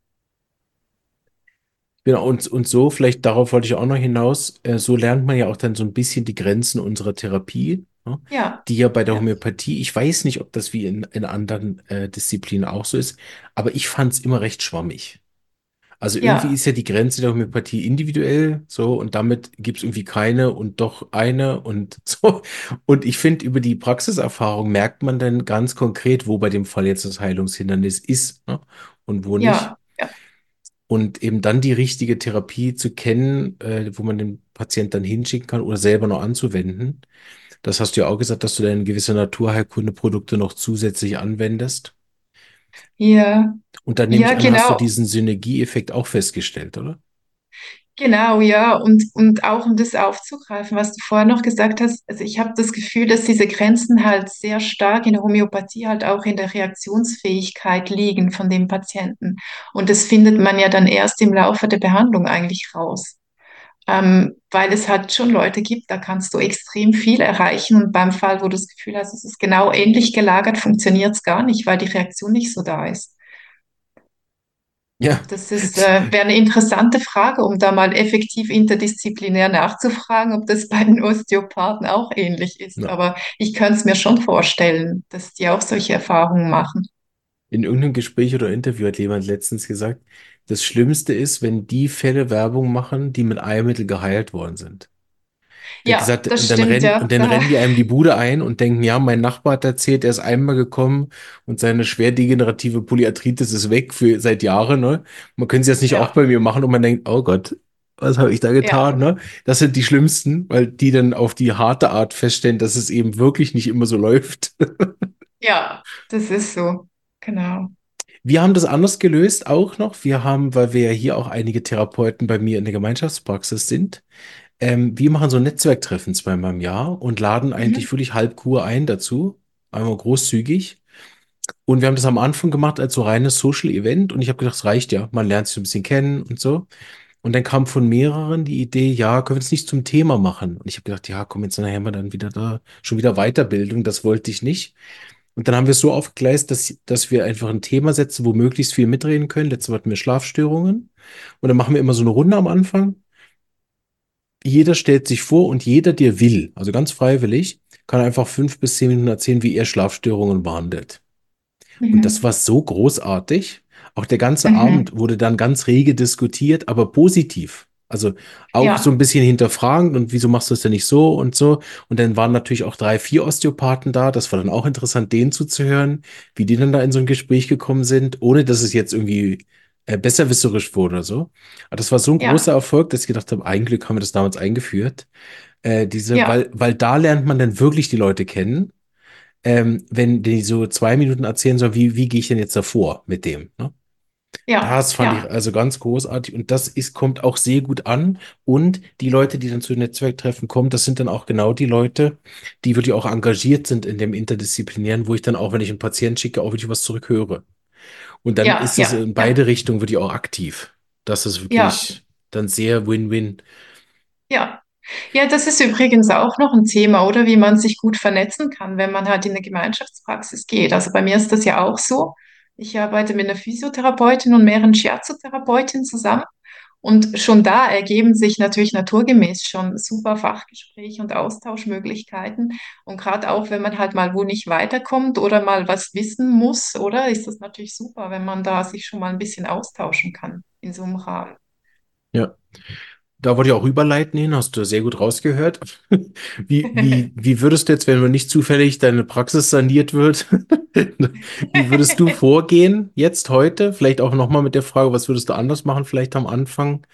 Genau, und, und so, vielleicht darauf wollte ich auch noch hinaus, äh, so lernt man ja auch dann so ein bisschen die Grenzen unserer Therapie, ne? Ja, Die ja bei der ja, Homöopathie, ich weiß nicht, ob das wie in, in anderen äh, Disziplinen auch so ist, aber ich fand es immer recht schwammig. Also irgendwie ja, ist ja die Grenze der Homöopathie individuell, so, und damit gibt es irgendwie keine und doch eine und so. Und ich finde, über die Praxiserfahrung merkt man dann ganz konkret, wo bei dem Fall jetzt das Heilungshindernis ist, ne? Und wo nicht. ja, ja, Und eben dann die richtige Therapie zu kennen, äh, wo man den Patient dann hinschicken kann oder selber noch anzuwenden. Das hast du ja auch gesagt, dass du dann gewisse Naturheilkundeprodukte noch zusätzlich anwendest. ja, Und dann nehme ja, ich an, hast du genau. diesen Synergieeffekt auch festgestellt, oder? Genau, ja, und, und auch um das aufzugreifen, was du vorher noch gesagt hast, also ich habe das Gefühl, dass diese Grenzen halt sehr stark in der Homöopathie halt auch in der Reaktionsfähigkeit liegen von dem Patienten. Und das findet man ja dann erst im Laufe der Behandlung eigentlich raus. Ähm, weil es halt schon Leute gibt, da kannst du extrem viel erreichen und beim Fall, wo du das Gefühl hast, es ist genau ähnlich gelagert, funktioniert es gar nicht, weil die Reaktion nicht so da ist. Ja. Das ist, äh, wäre eine interessante Frage, um da mal effektiv interdisziplinär nachzufragen, ob das bei den Osteopathen auch ähnlich ist. Ja. Aber ich könnte es mir schon vorstellen, dass die auch solche Erfahrungen machen. In irgendeinem Gespräch oder Interview hat jemand letztens gesagt, das Schlimmste ist, wenn die Fälle Werbung machen, die mit Eilmittel geheilt worden sind. Der hat Ja, gesagt, und das dann stimmt, rennen, ja. und dann Da, rennen die einem die Bude ein und denken, ja, mein Nachbar hat erzählt, er ist einmal gekommen und seine schwer degenerative Polyarthritis ist weg für seit Jahren, ne? Man können sie das nicht auch ja, bei mir machen und man denkt, oh Gott, was habe ich da getan, ja, ne? Das sind die schlimmsten, weil die dann auf die harte Art feststellen, dass es eben wirklich nicht immer so läuft. ja, das ist so. Genau. Wir haben das anders gelöst auch noch. Wir haben, weil wir ja hier auch einige Therapeuten bei mir in der Gemeinschaftspraxis sind, ähm, wir machen so Netzwerktreffen zweimal im Jahr und laden Mhm. eigentlich wirklich Halbkur ein dazu. Einmal großzügig. Und wir haben das am Anfang gemacht als so reines Social Event und ich habe gedacht, es reicht ja. Man lernt sich so ein bisschen kennen und so. Und dann kam von mehreren die Idee, ja, können wir das nicht zum Thema machen? Und ich habe gedacht, ja, komm, jetzt nachher haben wir dann wieder da, schon wieder Weiterbildung, das wollte ich nicht. Und dann haben wir es so aufgegleist, dass, dass wir einfach ein Thema setzen, wo möglichst viel mitreden können. Letztes Mal hatten wir Schlafstörungen. Und dann machen wir immer so eine Runde am Anfang. Jeder stellt sich vor und jeder, der will, also ganz freiwillig, kann einfach fünf bis zehn Minuten erzählen, wie er Schlafstörungen behandelt. Und das Mhm. war so großartig. Auch der ganze Mhm. Abend wurde dann ganz rege diskutiert, aber positiv. Also auch so Ja, ein bisschen hinterfragend und wieso machst du es denn nicht so und so. Und dann waren natürlich auch drei, vier Osteopathen da. Das war dann auch interessant, denen zuzuhören, wie die dann da in so ein Gespräch gekommen sind, ohne dass es jetzt irgendwie äh, besserwisserisch wurde oder so. Aber das war so ein großer Ja, Erfolg, dass ich gedacht habe, ein Glück haben wir das damals eingeführt. Äh, diese, ja, weil, weil da lernt man dann wirklich die Leute kennen, ähm, wenn die so zwei Minuten erzählen sollen, wie, wie gehe ich denn jetzt davor mit dem, ne? ja, Das fand ich ja, also ganz großartig und das ist, kommt auch sehr gut an. Und die Leute, die dann zu Netzwerktreffen kommen, das sind dann auch genau die Leute, die wirklich auch engagiert sind in dem Interdisziplinären, wo ich dann auch, wenn ich einen Patienten schicke, auch wirklich was zurückhöre. Und dann ja, ist es ja, in ja, beide Richtungen wirklich auch aktiv. Das ist ja, wirklich dann sehr Win-Win. ja. Ja, das ist übrigens auch noch ein Thema, oder wie man sich gut vernetzen kann, wenn man halt in eine Gemeinschaftspraxis geht. Also bei mir ist das ja auch so. Ich arbeite mit einer Physiotherapeutin und mehreren Shiatsu-Therapeutinnen zusammen. Und schon da ergeben sich natürlich naturgemäß schon super Fachgespräche und Austauschmöglichkeiten. Und gerade auch, wenn man halt mal wo nicht weiterkommt oder mal was wissen muss, oder ist das natürlich super, wenn man da sich schon mal ein bisschen austauschen kann in so einem Rahmen. Ja. Da wollte ich auch rüberleiten hin, hast du sehr gut rausgehört. Wie, wie, wie würdest du jetzt, wenn nicht zufällig deine Praxis saniert wird, wie würdest du vorgehen jetzt heute? Vielleicht auch nochmal mit der Frage, was würdest du anders machen, vielleicht am Anfang?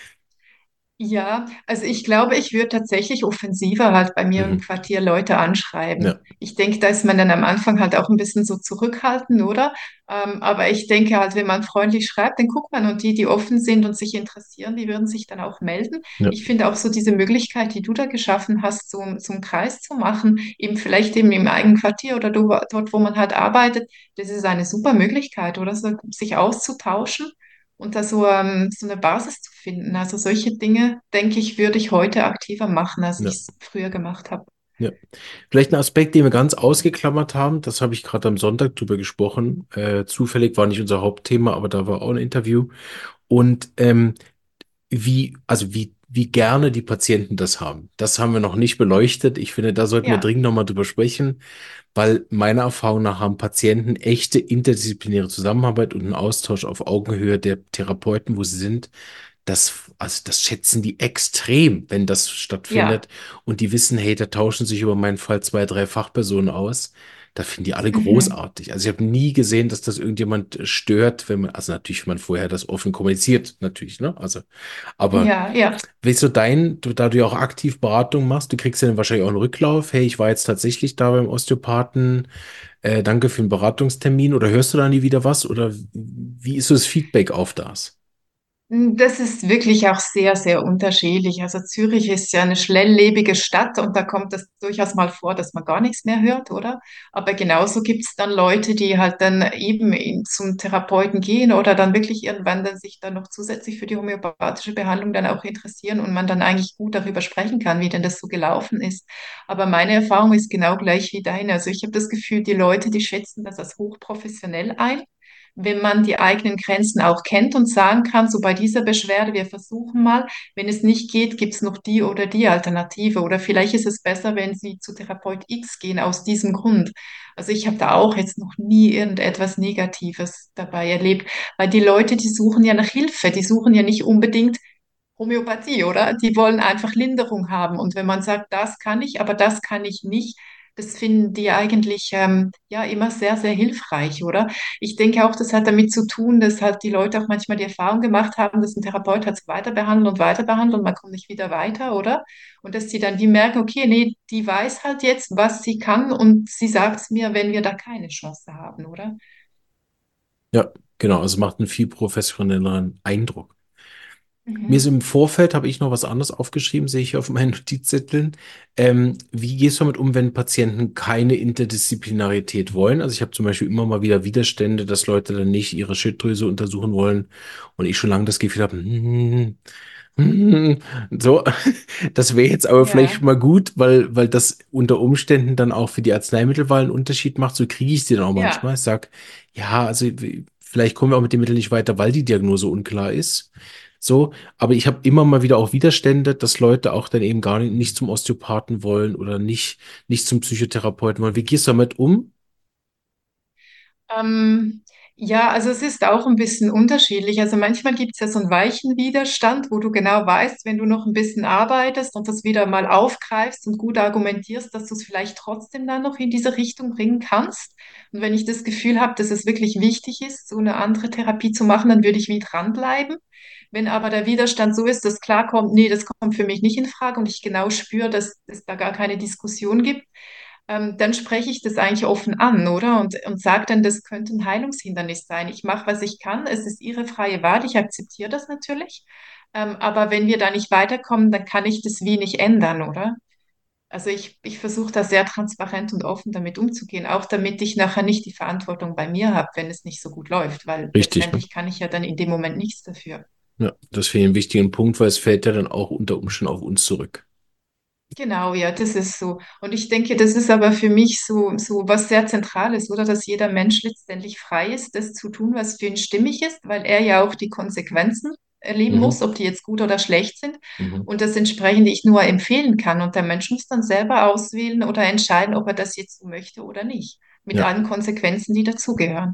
Ja, also ich glaube, ich würde tatsächlich offensiver halt bei mir im Mhm. Quartier Leute anschreiben. Ja, Ich denke, da ist man dann am Anfang halt auch ein bisschen so zurückhaltend, oder? Ähm, aber ich denke halt, wenn man freundlich schreibt, dann guckt man und die, die offen sind und sich interessieren, die würden sich dann auch melden. ja, Ich finde auch so diese Möglichkeit, die du da geschaffen hast, so zum Kreis zu machen, eben vielleicht eben im eigenen Quartier oder du, dort, wo man halt arbeitet, das ist eine super Möglichkeit, oder? So, sich auszutauschen und da so, ähm, so eine Basis zu finden. Also solche Dinge, denke ich, würde ich heute aktiver machen, als ich ja, es früher gemacht habe. ja. Vielleicht ein Aspekt, den wir ganz ausgeklammert haben, das habe ich gerade am Sonntag drüber gesprochen. Äh, zufällig war nicht unser Hauptthema, aber da war auch ein Interview. Und ähm, wie, also wie, wie gerne die Patienten das haben. Das haben wir noch nicht beleuchtet. Ich finde, da sollten wir Ja, dringend nochmal drüber sprechen, weil meiner Erfahrung nach haben Patienten echte interdisziplinäre Zusammenarbeit und einen Austausch auf Augenhöhe der Therapeuten, wo sie sind. Das, also das schätzen die extrem, wenn das ja. stattfindet. Und die wissen, hey, da tauschen sich über meinen Fall zwei, drei Fachpersonen aus. Da finden die alle Mhm. großartig. Also ich habe nie gesehen, dass das irgendjemand stört, wenn man, also natürlich, wenn man vorher das offen kommuniziert, natürlich, ne? Also, aber Ja, ja. willst du dein, du, da du ja auch aktiv Beratung machst, du kriegst ja dann wahrscheinlich auch einen Rücklauf. Hey, ich war jetzt tatsächlich da beim Osteopathen. Äh, danke für den Beratungstermin. Oder hörst du da nie wieder was? Oder wie ist so das Feedback auf das? Das ist wirklich auch sehr, sehr unterschiedlich. Also Zürich ist ja eine schnelllebige Stadt und da kommt es durchaus mal vor, dass man gar nichts mehr hört, oder? Aber genauso gibt es dann Leute, die halt dann eben in, zum Therapeuten gehen oder dann wirklich irgendwann dann sich dann noch zusätzlich für die homöopathische Behandlung dann auch interessieren und man dann eigentlich gut darüber sprechen kann, wie denn das so gelaufen ist. Aber meine Erfahrung ist genau gleich wie deine. Also ich habe das Gefühl, die Leute, die schätzen das als hochprofessionell ein, wenn man die eigenen Grenzen auch kennt und sagen kann, so bei dieser Beschwerde, wir versuchen mal, wenn es nicht geht, gibt es noch die oder die Alternative. Oder vielleicht ist es besser, wenn Sie zu Therapeut X gehen aus diesem Grund. Also ich habe da auch jetzt noch nie irgendetwas Negatives dabei erlebt, weil die Leute, die suchen ja nach Hilfe, die suchen ja nicht unbedingt Homöopathie, oder? Die wollen einfach Linderung haben. Und wenn man sagt, das kann ich, aber das kann ich nicht, das finden die eigentlich ähm, ja immer sehr, sehr hilfreich, oder? Ich denke auch, das hat damit zu tun, dass halt die Leute auch manchmal die Erfahrung gemacht haben, dass ein Therapeut hat weiter behandelt und weiter behandelt und man kommt nicht wieder weiter, oder? Und dass die dann wie merken, okay, nee, die weiß halt jetzt, was sie kann und sie sagt es mir, wenn wir da keine Chance haben, oder? Ja, genau. Also macht einen viel professionelleren Eindruck. Mir ist Mhm. im Vorfeld, habe ich noch was anderes aufgeschrieben, sehe ich auf meinen Notizzetteln. Ähm, wie gehst du damit um, wenn Patienten keine Interdisziplinarität wollen? Also ich habe zum Beispiel immer mal wieder Widerstände, dass Leute dann nicht ihre Schilddrüse untersuchen wollen und ich schon lange das Gefühl habe, hm, hm, so, das wäre jetzt aber vielleicht Ja, mal gut, weil, weil das unter Umständen dann auch für die Arzneimittelwahl einen Unterschied macht. So kriege ich es dann auch ja. manchmal. Ich sage, ja, also vielleicht kommen wir auch mit den Mitteln nicht weiter, weil die Diagnose unklar ist. So, aber ich habe immer mal wieder auch Widerstände, dass Leute auch dann eben gar nicht, nicht zum Osteopathen wollen oder nicht, nicht zum Psychotherapeuten wollen. Wie gehst du damit um? Ähm, ja, also es ist auch ein bisschen unterschiedlich. Also manchmal gibt es ja so einen weichen Widerstand, wo du genau weißt, wenn du noch ein bisschen arbeitest und das wieder mal aufgreifst und gut argumentierst, dass du es vielleicht trotzdem dann noch in diese Richtung bringen kannst. Und wenn ich das Gefühl habe, dass es wirklich wichtig ist, so eine andere Therapie zu machen, dann würde ich wie dranbleiben. Wenn aber der Widerstand so ist, dass klar kommt, nee, das kommt für mich nicht in Frage und ich genau spüre, dass es da gar keine Diskussion gibt, ähm, dann spreche ich das eigentlich offen an, oder? Und, und sage dann, das könnte ein Heilungshindernis sein. Ich mache, was ich kann. Es ist Ihre freie Wahl. Ich akzeptiere das natürlich. Ähm, aber wenn wir da nicht weiterkommen, dann kann ich das wie nicht ändern, oder? Also ich, ich versuche da sehr transparent und offen damit umzugehen, auch damit ich nachher nicht die Verantwortung bei mir habe, wenn es nicht so gut läuft, weil Richtig, ne? letztendlich kann ich ja dann in dem Moment nichts dafür. Ja, das finde ich einen wichtigen Punkt, weil es fällt ja dann auch unter Umständen auf uns zurück. Genau, ja, das ist so. Und ich denke, das ist aber für mich so, so was sehr Zentrales, oder? Dass jeder Mensch letztendlich frei ist, das zu tun, was für ihn stimmig ist, weil er ja auch die Konsequenzen erleben Mhm. muss, ob die jetzt gut oder schlecht sind. Mhm. Und das entsprechend ich nur empfehlen kann. Und der Mensch muss dann selber auswählen oder entscheiden, ob er das jetzt so möchte oder nicht. Mit Ja. allen Konsequenzen, die dazugehören.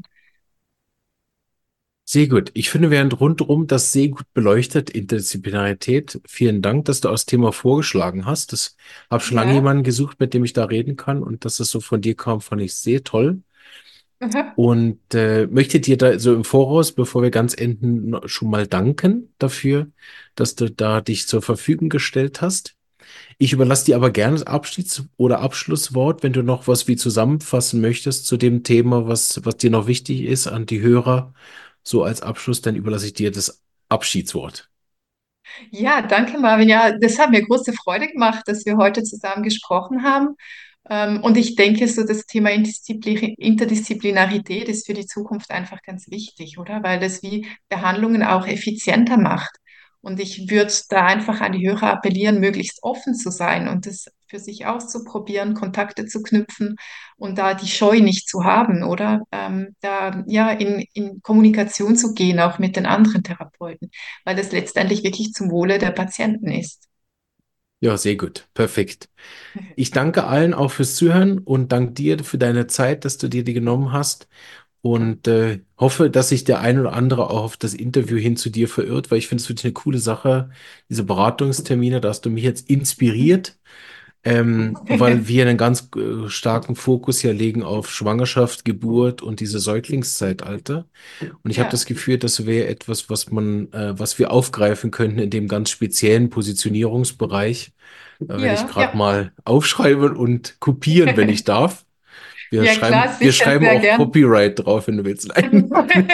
Sehr gut. Ich finde, wir haben rundherum das sehr gut beleuchtet, Interdisziplinarität. Vielen Dank, dass du das Thema vorgeschlagen hast. Das habe schon lange Ja. jemanden gesucht, mit dem ich da reden kann. Und dass es so von dir kam, fand ich sehr toll. Aha. Und äh, möchte dir da so im Voraus, bevor wir ganz enden, noch schon mal danken dafür, dass du da dich zur Verfügung gestellt hast. Ich überlasse dir aber gerne das Abschieds- oder Abschlusswort, wenn du noch was wie zusammenfassen möchtest zu dem Thema, was, was dir noch wichtig ist an die Hörer. So als Abschluss, dann überlasse ich dir das Abschiedswort. Ja, danke Marvin. Ja, das hat mir große Freude gemacht, dass wir heute zusammen gesprochen haben. Ähm, Und ich denke, so das Thema Interdiszipli- Interdisziplinarität ist für die Zukunft einfach ganz wichtig, oder? Weil das wie Behandlungen auch effizienter macht. Und ich würde da einfach an die Hörer appellieren, möglichst offen zu sein und das für sich auszuprobieren, Kontakte zu knüpfen und da die Scheu nicht zu haben, oder? Ähm, da ja in, in Kommunikation zu gehen, auch mit den anderen Therapeuten, weil das letztendlich wirklich zum Wohle der Patienten ist. Ja, sehr gut. Perfekt. Ich danke allen auch fürs Zuhören und danke dir für deine Zeit, dass du dir die genommen hast. Und äh, hoffe, dass sich der ein oder andere auch auf das Interview hin zu dir verirrt, weil ich finde es wirklich eine coole Sache, diese Beratungstermine, da hast du mich jetzt inspiriert, ähm, weil wir einen ganz äh, starken Fokus ja legen auf Schwangerschaft, Geburt und diese Säuglingszeitalter. Und ich habe das Ja, Gefühl, das wäre etwas, was man, äh, was wir aufgreifen könnten in dem ganz speziellen Positionierungsbereich. Da werde ich ja, gerade ja. mal aufschreiben und kopieren, wenn ich darf. Wir Ja, klar, schreiben, wir sicher, schreiben sehr auch gern. Copyright drauf, wenn du willst. Nein.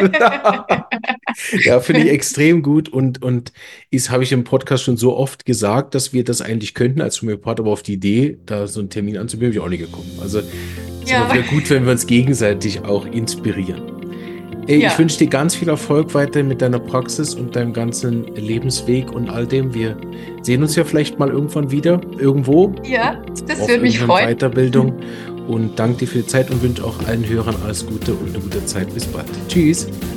Ja, finde ich extrem gut und, und ist, habe ich im Podcast schon so oft gesagt, dass wir das eigentlich könnten als Homöopath, aber auf die Idee, da so einen Termin anzubieten, bin ich auch nicht gekommen. Also ist immer Ja, wieder gut, wenn wir uns gegenseitig auch inspirieren. Ey, ich ja, wünsche dir ganz viel Erfolg weiter mit deiner Praxis und deinem ganzen Lebensweg und all dem. Wir sehen uns ja vielleicht mal irgendwann wieder, irgendwo, ja, das auf würde mich irgendeiner freuen. Weiterbildung. Und danke dir für die Zeit und wünsche auch allen Hörern alles Gute und eine gute Zeit. Bis bald. Tschüss.